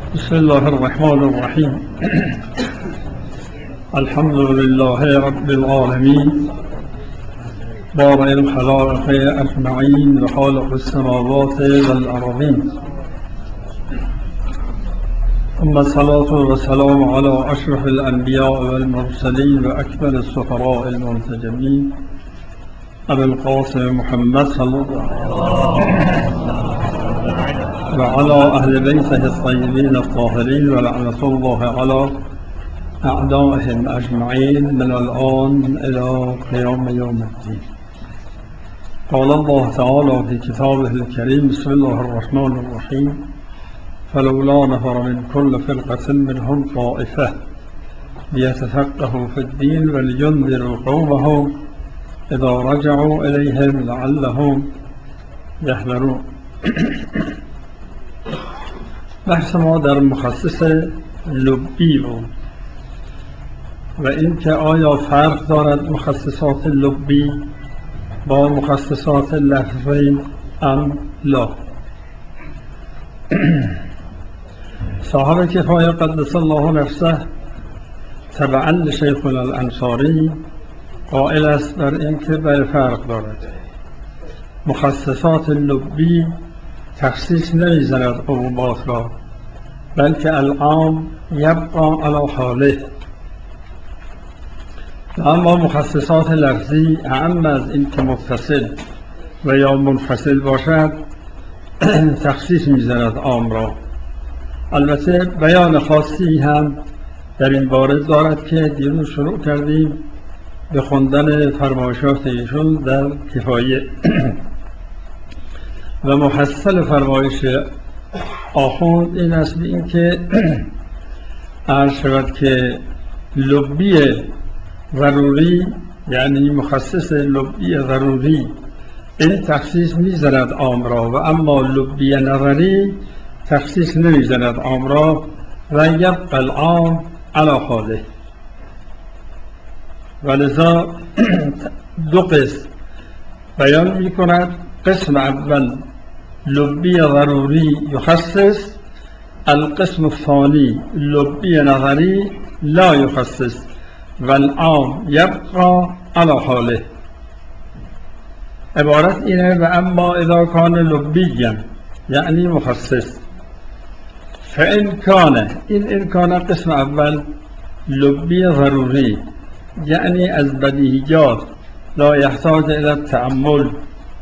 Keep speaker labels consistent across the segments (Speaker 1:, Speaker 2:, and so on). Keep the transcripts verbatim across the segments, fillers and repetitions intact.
Speaker 1: بسم الله الرحمن الرحيم. الحمد لله رب العالمين بارئ الخلائق أجمعين وخالق السماوات والأرضين، ثم الصلاة والسلام على أشرف الأنبياء والمرسلين وأكمل السفراء المنتجبين أبي القاسم محمد صلى الله عليه وسلم وعلى أهل بيته الطيبين الطاهرين، ولعنة الله على أعدائهم أجمعين من الآن إلى قيام يوم الدين. قال الله تعالى في كتابه الكريم: بسم الله الرحمن الرحيم. فلولا نفر من كل فرقة منهم طائفة ليتفقهوا في الدين ولينذروا قومهم إذا رجعوا إليهم لعلهم يحذرون. بحث ما در مخصص لبی بود و اینکه آیا فرق دارد مخصصات لبی با مخصصات لفظی ام لا. صاحب کفایه قدس الله نفسه تبعا لشیخنا الانصاری قائل است بر اینکه بر فرق دارد. مخصصات لبی تخصیص نمی‌زند عمومات را، بلکه العام یبقى علی حاله، اما مخصصات لفظی اعم از این که متصل و یا منفصل باشد تخصیص می‌زند عام را. البته بیان خاصی هم در این باره دارد که دیروز شروع کردیم به خواندن فرمایشات ایشون در کفایه و محصل فرمایش آخوند این است به این که عرض شود که لبی ضروری، یعنی مخصص لبی ضروری، این تخصیص می‌زند عام را، و اما لبی نظری تخصیص نمی‌زند عام را و یبقى العام علی حاله. ولذا دو قسم بیان می‌کند. قسم اول لبی ضروری یخصص، القسم الثانی لبی نظری لا یخصص والعام یبقى علی حاله. عبارت اینه: و اما اذا کان لبیا یعنی مخصص، فان کان، این این کان قسم اول لبی ضروری یعنی از بدیهیات لا یحتاج الى التأمل،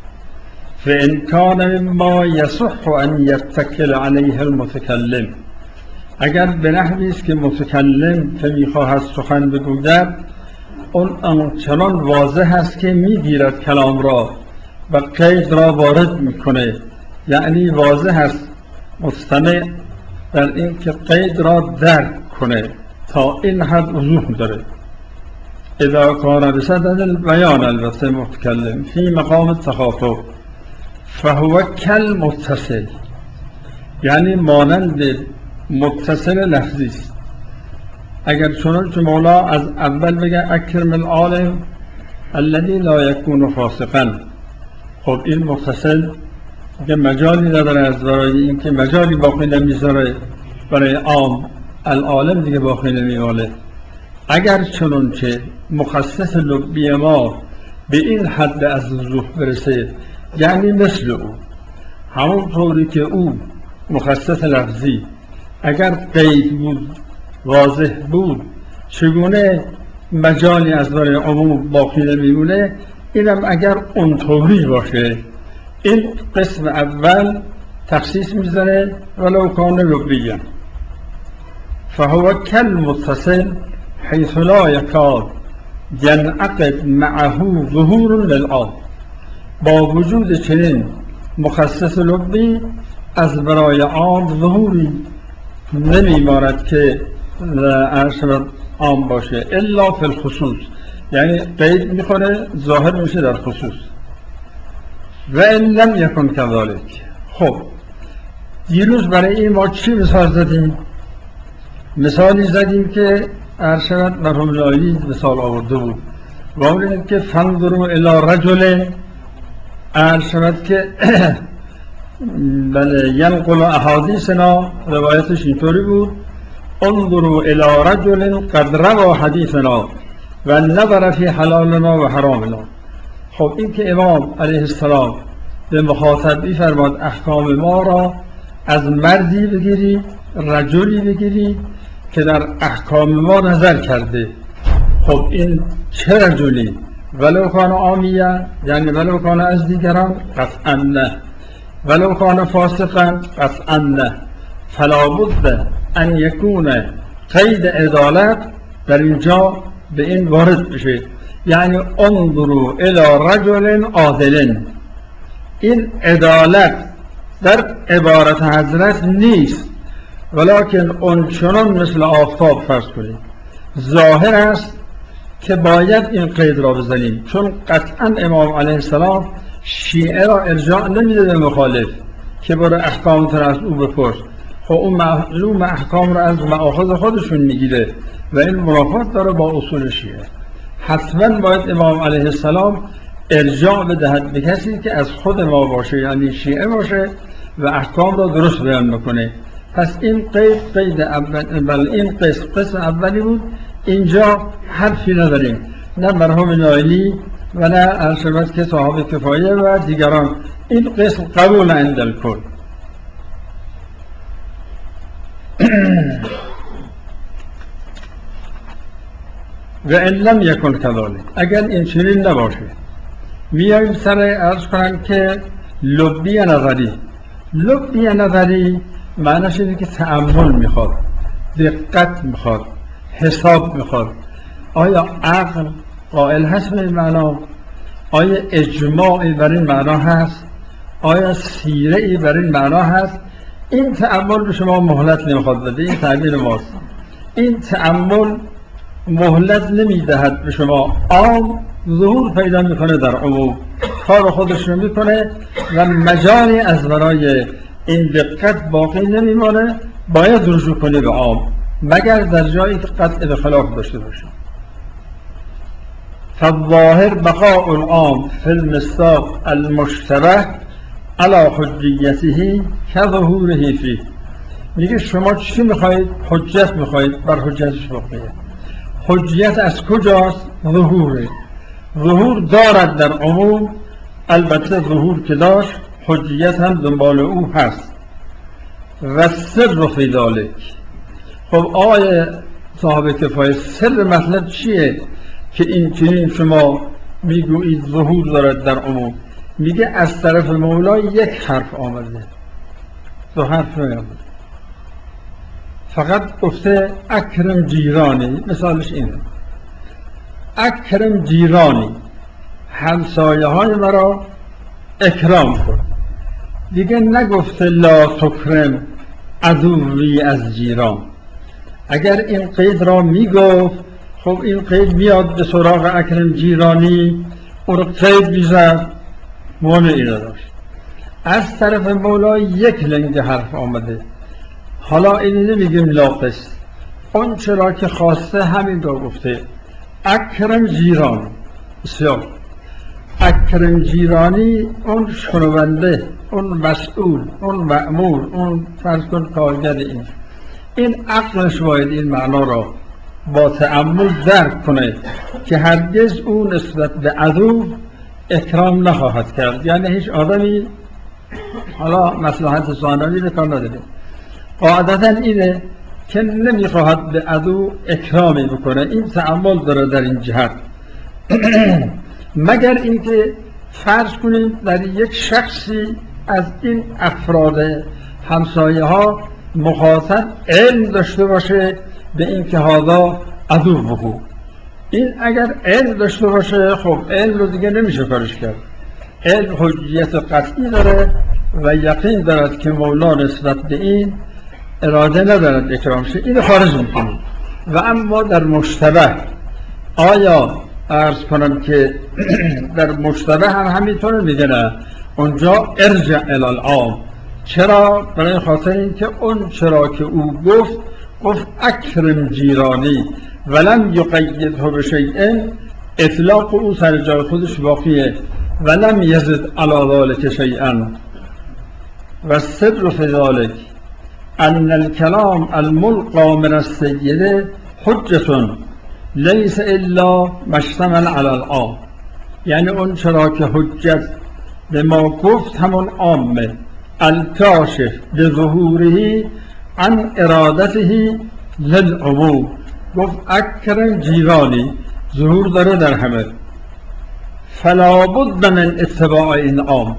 Speaker 1: فإن كان مما يصح أن يتكل عليه المتكلم، اگر به نحوی است که متکلم که می‌خواهد سخن بگوید اون آنچنان واضح است که می‌گیرد کلام را و قید را وارد می‌کنه، یعنی واضح است مستمع در این که قید را درک کنه، تا این حد وضوح داره. اذا کان بصدد البیان البته متکلم فی مقام التخاطب فهو کل متصل، یعنی مانند متصل لفظی است. اگر چنانچه مولا از اول بگه اکرم العالم الذی لا یکون فاسقا، خب این متصل که مجالی نداره، از برای اینکه مجالی باقی نمیذاره برای عام العالم دیگه باقی نمیمانه. اگر چنانچه مخصص لبی ما به این حد از وضوح برسه، یعنی مثل او، همون طوری که او مخصص لفظی اگر قید بود واضح بود چگونه مجالی از برای عموم باقی نمیمونه، اینم اگر اونطوری باشه این قسم اول تخصیص میزنه ولو کان لبیا. فهو کل متصل حیث لا یکاد ینعقد معه ظهور للعام، با وجود چنین مخصص لبی از برای عام ظهوری نمیماند که عرشبت عام باشه، الا فی الخصوص، یعنی قید میکنه ظاهر میشه در خصوص. و ان لم یکن کذالک. خب دیروز برای این ما چی مثال زدیم؟ مثالی زدیم که عرشبت مرحوم لایی مثال آورده بود و اون اینه که فانظروا الی رجل، عرض شود که بله ینقل احادیثنا روایتش اینطوری بود انظروا الی رجل قد روى حدیثنا و نظر فی حلالنا و حرامنا. خب این که امام علیه السلام به مخاطب می‌فرماد احکام ما را از مردی بگیرید، رجلی بگیرید که در احکام ما نظر کرده. خب این چه رجلی؟ ولو کان عامیه، یعنی ولو کان از دیگران؟ قطعا نه. ولو کان فاسقا؟ قطعا نه. فلا بد ان یکون قید عدالت در اینجا به این وارد بشه، یعنی انظروا الی رجل عادل. این عدالت در عبارت حضرت نیست، ولکن اونچنان مثل آفتاب فرض کنید ظاهر است که باید این قید را بزنیم، چون قطعا امام علیه السلام شیعه را ارجاع نمیده به مخالف که برو احکام تر از او بپرس. خب اون معلوم احکام را از مآخذ خودشون میگیره و این منافات داره با اصول شیعه. حتما باید امام علیه السلام ارجاع بدهد به کسی که از خود ما باشه، یعنی شیعه باشه و احکام را درست بیان بکنه. پس این قید قید اول، بل این قسم قسم اولی بود. اینجا حرفی نداریم، نه مرحوم نایلی و نه ارشبت که صاحب کفایه و دیگران. این قسم قبول عند الکل. و ان لم یکن کذالک، اگر این چنین نباشه میایم سر عرض کنم که لبی نظری. لبی نظری معنیش اینه که تأمل میخواد، دقت میخواد، حساب میخواد. آیا عقل قائل هست به این معنا؟ آیا اجماعی بر این معنا هست؟ آیا سیره‌ای بر این معنا هست؟ این تأمل به شما مهلت نمیخواد بده. این تعبیر ماست. این تأمل مهلت نمیدهد به شما، عام ظهور پیدا میکنه در عموم، کار خودش رو میکنه و مجالی از برای این دقت باقی نمیمانه. باید رجوع کنه به عام، مگر در جایی که قطع به خلاف داشته باشه. فالظاهر بقاء العام فی المصداق المشتبه علی حجیته کظهوره فیه. میگه شما چی میخواید؟ حجت میخواید، بر حجتش باقیه. حجیت از کجاست؟ ظهوره. ظهور دارد در عموم، البته ظهور که داشت حجیت هم دنبال او هست. و سر فی ذلک. خب آقای صاحب کفایه، سر مطلب چیه که این چنین شما میگویید ظهور دارد در عموم؟ میگه از طرف مولا یک حرف آمده، دو حرف نیامده. فقط گفته اکرم جیرانی. مثالش اینه: اکرم جیرانی، همسایه های مرا اکرام کن. دیگه نگفته لا تکرم عدوی از جیران. اگر این قید را میگفت، خب این قید میاد به سراغ اکرم جیرانی، اون قید میزد، مانعی نداشت. از طرف مولا یک لنگ حرف آمده. حالا اینی نمیگیم لاقص، اون چرا که خواسته همین را گفته. اکرم جیران، بسیار اکرم جیرانی، اون شنونده، اون مسئول، اون مأمور، اون فرض کن کارگر. این این عقلش باید این معنا را با تأمل درک کنه که هرگز اون نسبت به عدو اکرام نخواهد کرد. یعنی هیچ آدمی، حالا مصلحت ثانوی رو کار نداره، قاعدتا اینه که نمیخواهد به عدو اکرامی بکنه. این تأمل داره در این جهت. مگر اینکه فرض کنیم در یک شخصی از این افراد همسایه ها مخاطب علم داشته باشه به این که هذا عدو بهو. این اگر علم داشته باشه، خب علم رو دیگه نمیشه کارش کرد. علم حجیت قطعی داره و یقین دارد که مولا نسبت به این اراده ندارد اکرام شه، این خارج میکنیم. و اما در مشتبه، آیا عرض کنم که در مشتبه هم همینطور میگه نه، اونجا ارجع الی العام. چرا؟ برای خاطر این که اون چرا که او گفت گفت اکرم جیرانی ولم یقیده بشیء، اطلاق او سر جای خودش باقیه. ولم یزد علی ذلک شیئا. و السر فی ذلک ان الكلام الملقى من السید حجة لیس الا ما اشتمل علی العام. یعنی اون چرا که حجت به ما گفت همون عامه، الکاشف به ظهوره عن ارادته للعموم. گفت اکرم جیرانی ظهور داره در همه، فلا بد من اتباع این عام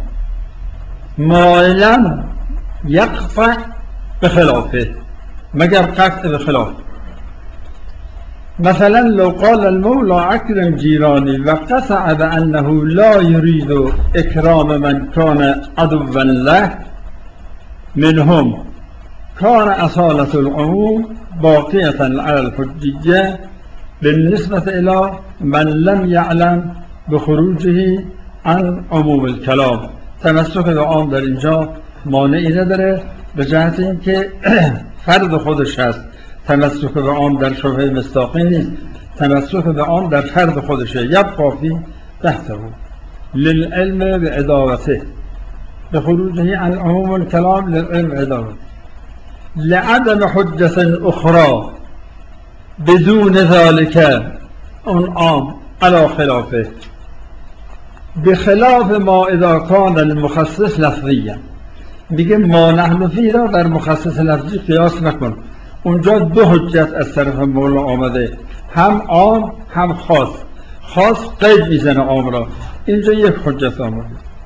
Speaker 1: مائلا یقطع به خلافه، مگر قطع به خلاف. مثلا لو قال المولى اکرم جیرانی و قطع بانه لا يريد اکرام من کان عدوا له منهم کان اصالة العموم باقیة على الحجیه بالنسبة الى من لم یعلم بخروجه عن عموم الکلام. تمسک به عام در اینجا مانعی نداره به جهت اینکه فرد خودش هست. تمسک به عام در شبهه مصداقی نیست، تمسک به عام در فرد خودشه. یبقى فی تحته للعلم بعداوته بخروجه عن عموم الكلام للعلم بعداوته لعدم حجة اخرى بدون ذلك اون عام على خلافه بخلاف ما اذا كان المخصص لفظيا. میگه ما نحن فی را در مخصص لفظی قیاس نکن. اونجا دو حجت از طرف مولا آمده، هم عام هم خاص. خاص قید میزنه عام را، اینجا یک حجت آمده.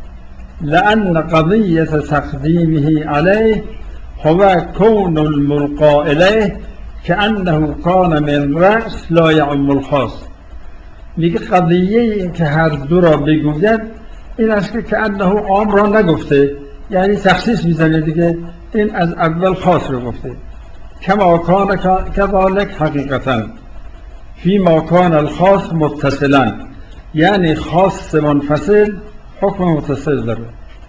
Speaker 1: لأن قضیة تقدیمه علیه هو کون الملقا الیه كأنه کان من رأس لا یعم الخاص. میگه قضیه این که هر دو را بگوید این است که كأنه عام را نگفته، یعنی تخصیص میزنه دیگه، این از اول خاص رو گفته. كما كان كذلك حقیقتا فيما كان الخاص متصلا، یعنی خاص منفصل حکم متصل داره.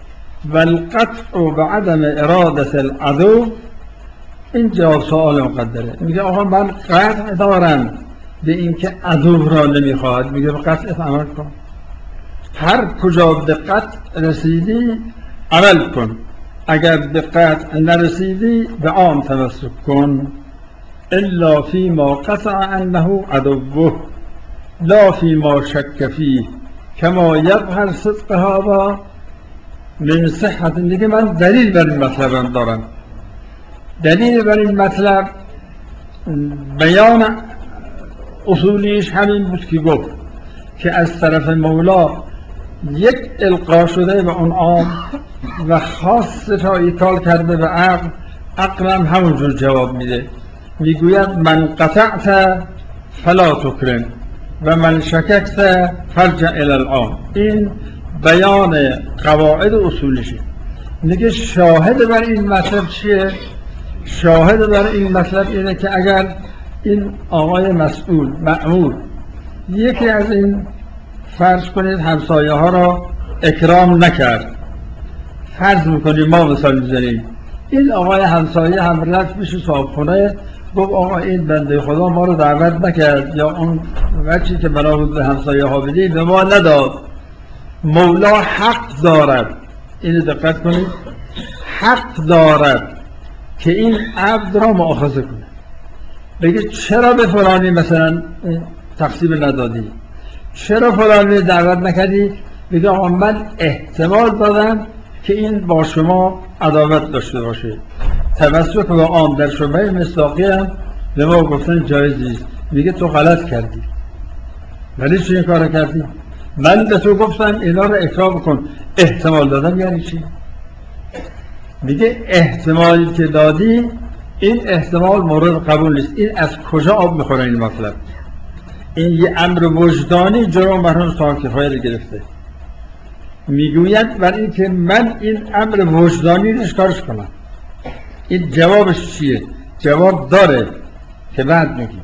Speaker 1: والقطع بعدم اراده العدو، این جواب سوال مقدره. میگه آقا من قطع دارم به اینکه عدو را نمیخواهد، میگه به قطعت عمل کن. هر کجا به قطع رسیدی عمل کن، اگر به قطع نرسیدی به عام تمسک کن. الا فيما قطع انه عدوه لا فيما شك فيه كما يظهر صدق هذا من صحت. دیگه من دلیل بر این مطلب دارم. دلیل بر این مطلب بیان اصولیش همین بود که گفت که از طرف مولا یک القا شده به اون عام و خاص را ایکال کرده به عقل. عقل هم همونجور جواب میده، میگوید من قطعت فلا تکرم و من شککت فرجع الی العام. این بیان قواعد اصولیشه. میگه شاهد بر این مطلب چیه؟ شاهد بر این مطلب اینه که اگر این آقای مسئول مأمور یکی از این فرض کنید همسایه ها را اکرام نکرد، فرض میکنیم ما مثال میزنیم، این آقای همسایه هم رفت میشه صاحبخونه گفت آقا این بنده خدا ما رو دعوت نکرد یا اون وچی که بنا بود به همسایه ها بدید به ما نداد. مولا حق دارد، اینو دقت کنید، حق دارد که این عبد را مؤاخذه کنه، بگه چرا به فلانی مثلا تقسیم ندادی، چرا فلانی دعوت نکردی، بگه آقا من احتمال دادم که این با شما عداوت داشته باشه. تمسک به عام در شبهه مصداقی هم به ما گفتن جایز نیست. میگه تو غلط کردی. ولی چی این کار کردی؟ من به تو گفتم اینا رو اکرام کن، احتمال دادم یعنی چی؟ میگه احتمالی که دادی این احتمال مورد قبول نیست. این از کجا آب میخوره این مطلب؟ این یه امر وجدانی جرم مرحوم صاحب کفایه رو گرفته. میگوید برای این که من این امر وجدانی رو کارش کنم. این جوابش چیه؟ جواب داره که بعد میگیم.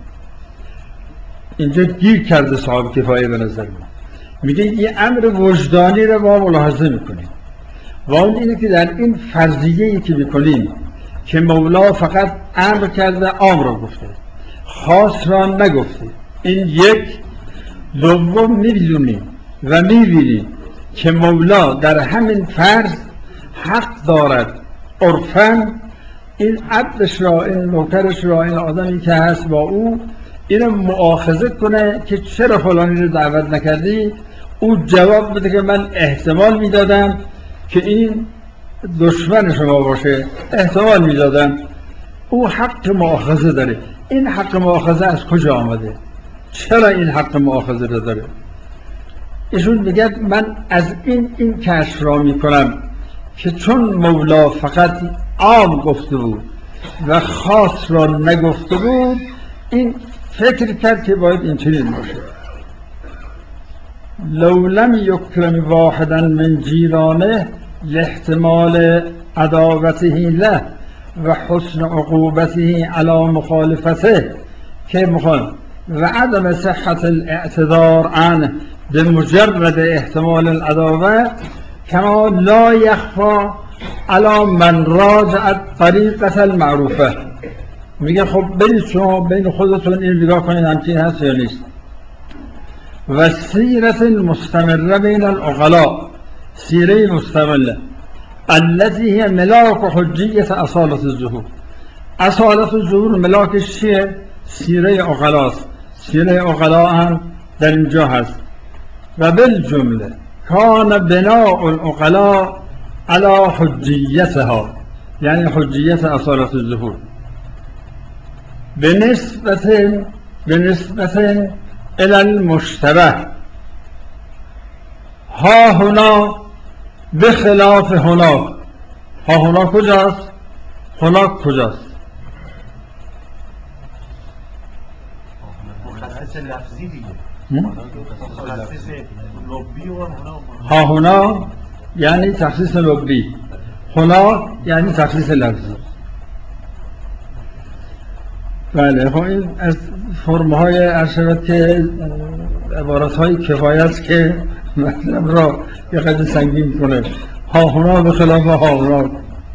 Speaker 1: اینجا گیر کرده صاحب کفایه به نظر من. میگه یه امر وجدانی رو ما ملاحظه میکنیم و اون اینه که در این فرضیه‌ای که میکنیم که مولا فقط امر کرده عام را گفته، خاص را نگفته، این یک. دوم می‌دونیم و می‌بینیم که مولا در همین فرض حق دارد عرفاً این عبدش را، این نوکرش را، این آدمی که هست با او، اینو مؤاخذه کنه که چرا فلانی رو دعوت نکردی، او جواب بده که من احتمال میدادم که این دشمن شما باشه، احتمال میدادم. او حق مؤاخذه داره. این حق مؤاخذه از کجا آمده؟ چرا این حق مؤاخذه رو داره؟ ایشون میگه من از این این کشف را میکنم که چون مولا فقط عام گفته بود و خاص را نگفته بود، این فکر کرد که باید این چنین باشه. لو لم یکرم واحدا من جیرانه لاحتمال عداوته له و حسن عقوبته علی مخالفته که مخالف و عدم صحت الاعتذار عنه بمجرد احتمال العداوه کما لا یخفا علی من راجع طریقة المعروفه. میگه خب برید شما بین خودتون این نگاه کنید همچین هست یا نیست. و سیرت مستمره بین العقلاء، سیره مستمره التي هي ملاک حجیت اصالت الظهور. اصالت الظهور ملاکش چیه؟ سیره عقلاست. سیره عقلاء هم در اینجا هست. و بالجمله کان بناء العقلاء على حجیتها، یعنی حجیت اصالت الظهور بنسبت بنسبت الى المشتبه ها هنا بخلاف هناک. ها هنا کجاست؟ هناک کجاست؟
Speaker 2: مخصص لفظی دیگه. مخصص لبی و
Speaker 1: ها هنا یعنی تخصیص لبی، هنا یعنی تخصیص لفظی. بله، خب این از فرم‌های ارشد که عبارت‌های کفایت که مطلب را یه قدر سنگین کنه. ها هنا به خلاف ها هناک،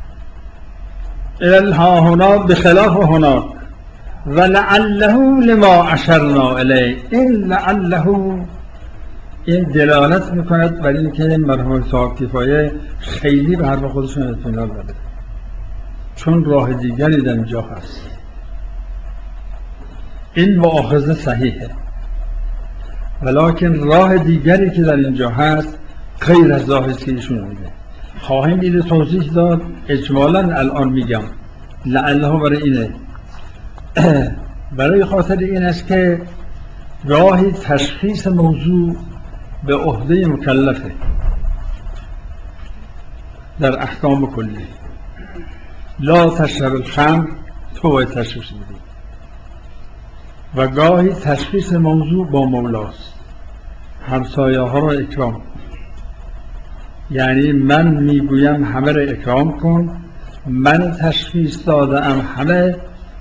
Speaker 1: ال ها هنا به خلاف هناک. و لعله لما اشرنا الیه، این لعله این دلالت میکند بر این که مرحوم صاحب کفایه خیلی به حرف خودشون اطمینان نداره، چون راه دیگری در اینجا هست. این مؤاخذه صحیحه، ولکن راه دیگری که در اینجا هست غیر از راهی که ایشون میگه. خواهیم اینو توضیح داد. اجمالا الان میگم لعله برای اینه برای خاطر این است که راهی تشخیص موضوع به عهده مکلفه در احکام کلی. لا تشرب الخمر، تو باید تشخیص بدی. و گاهی تشخیص موضوع با مولاست، همسایه ها را اکرام، یعنی من میگویم همه را اکرام کن، من تشخیص دادم همه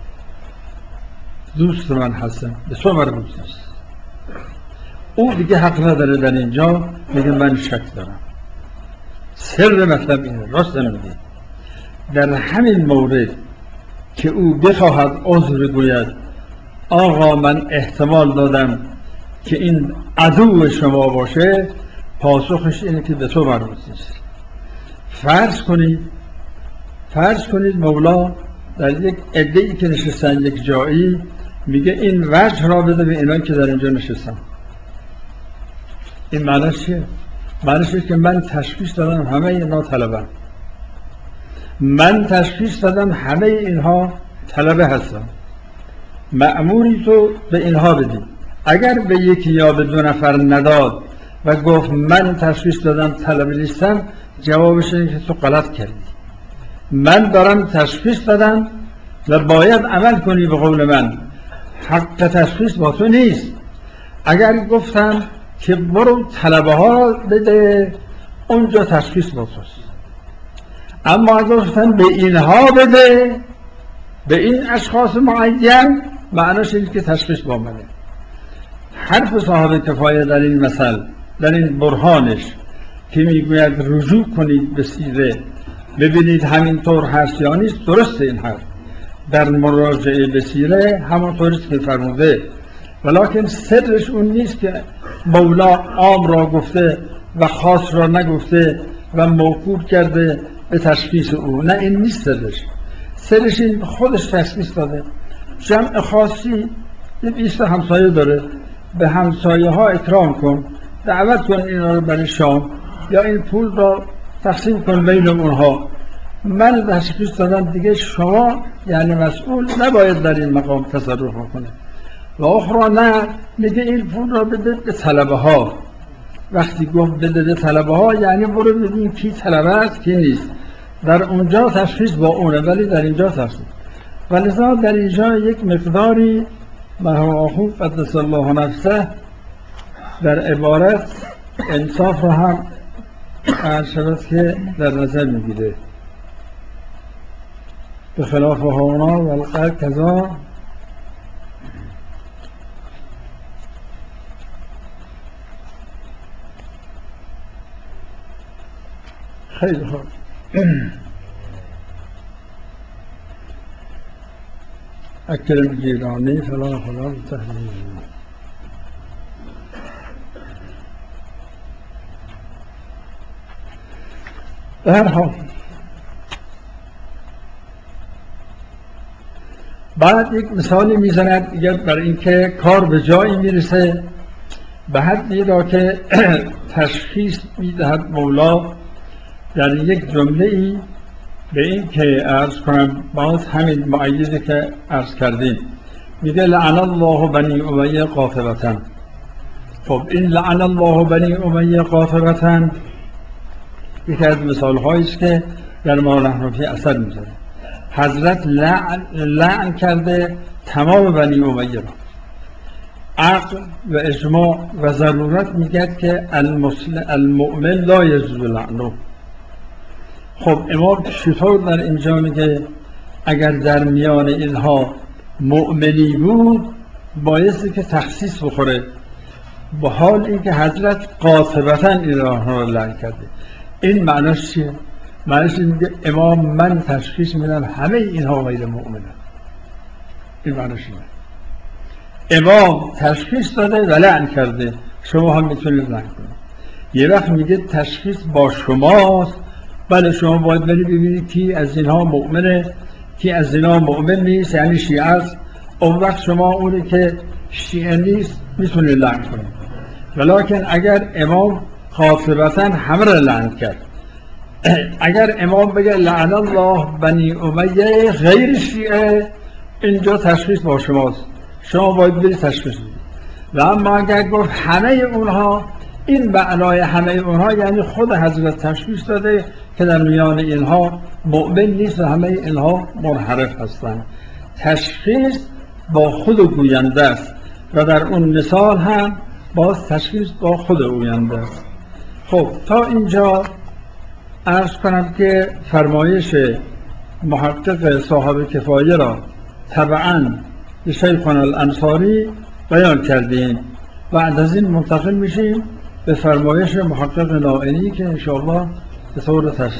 Speaker 1: دوست من هستن، به تو مربوط نیست. او دیگه حق نداره در اینجا میگه من شک دارم. سر مطلب اینه، راست نمیگه. در همین مورد که او بخواهد عذر گوید آقا من احتمال دادم که این عدو شما باشه، پاسخش اینه که به تو مربوط نیست. فرض کنید فرض کنید مولا در یک عده‌ای که نشستن یک جایی میگه این وجه را بده به اینایی که در اینجا نشستن. این معنیش چیه؟ معنیش که من تشخیص دادم همه اینها طلبن، من تشخیص دادم همه اینها طلبه هستن، مأموری تو به اینها بدی. اگر به یکی یا به دو نفر نداد و گفت من تشخیص دادم طلبه نیستم، جوابش اینه که تو غلط کردی. من دارم تشخیص دادم و باید عمل کنی به قول من. حق تشخیص با تو نیست. اگر گفتم که برو طلبه ها بده، اونجا تشخیص با توست. اما اگر گفتم به اینها بده، به این اشخاص معین، معناش اینه که تشخیص با منه. حرف صاحب کفایه در این مثل، در این برهانش که میگوید رجوع کنید به سیره ببینید همینطور هست یا نیست، درسته این حرف. در مراجعه به سیره همونطوریست که فرموده، ولکن سرش اون نیست که مولا عام را گفته و خاص را نگفته و موکول کرده به تشخیص او، نه این نیست سرش. سرش این خودش تشخیص داده. جمع خاصی یه بیست همسایه داره، به همسایه ها اکرام کن، دعوت کن اینا رو برای شام، یا این پول را تقسیم کن بین اونها. من تشخیص دادم دیگه، شما یعنی مسئول نباید در این مقام تصرف کنه. و اخرى نه، میگه این پول را بده به طلبه ها. وقتی گفت بده به طلبه ها یعنی برو ببین کی طلبه است کی نیست. در اونجا تشخیص با اونه، ولی در اینجا تشخیص. ولذا در اینجا یک مقداری مرحوم آخوند قدس الله نفسه در عبارت انصاف را هم عرض شود که در نظر میگیره. به خلاف هانا و القرد کذا. خیلی خوب. اکرم جیرانی فلان فلان تحلیل. به هر حال بعد یک مثالی میزند دیگر برای اینکه کار به جایی میرسه به حدی را که تشخیص میدهد مولا در یک جمله ای به این که عرض کنم باز همین معیزی که عرض کردیم. میگه لعن الله بنی امیه قاطبتن. خب این لعن الله بنی امیه قاطبتن یکی از مثال هاییست که در مولا نحنفی اثر میذاره. حضرت لعن, لعن کرده تمام بنی امیه را. عقل و اجماع و ضرورت میگه که المؤمن لا یجوز لعنه. خب امام چطور در اینجا میگه اگر در میان اینها مؤمنی بود بایستی که تخصیص بخوره، با حال اینکه حضرت قاطبتاً اینها را لعن کرده. این معناش چیه؟ معناش اینکه امام من تشخیص میدم همه اینها غیر مؤمنن. این معناش اینه. امام تشخیص داده و لعن کرده، شما هم میتونید لعن کنید. یه وقت میگه تشخیص با شماست، بله شما باید بری ببینید کی از اینها مؤمنه کی از اینها مؤمن نیست، یعنی شیعه است. اون وقت شما اونی که شیعه نیست میتونید لعن کنید. ولیکن اگر امام قاطبتاً همه را لعن کرد، اگر امام بگه لعن الله بنی امیه غیر شیعه، اینجا تشخیص با شماست، شما باید بری تشخیص بدید. و اما اگر گفت همه اونها، این معنای همه اونها یعنی خود حضرت تشخیص داده که در میان اینها مؤمن نیست و همه اینها منحرف هستند. تشخیص با خود گوینده است و در اون مثال هم باز تشخیص با خود گوینده است. خب تا اینجا عرض کنم که فرمایش محقق صاحب کفایه را طبعاً به شیخنا الانصاری بیان کردیم. بعد از این منتقل میشیم به فرمایش محقق نائینی که انشاءالله به طور تفصیلی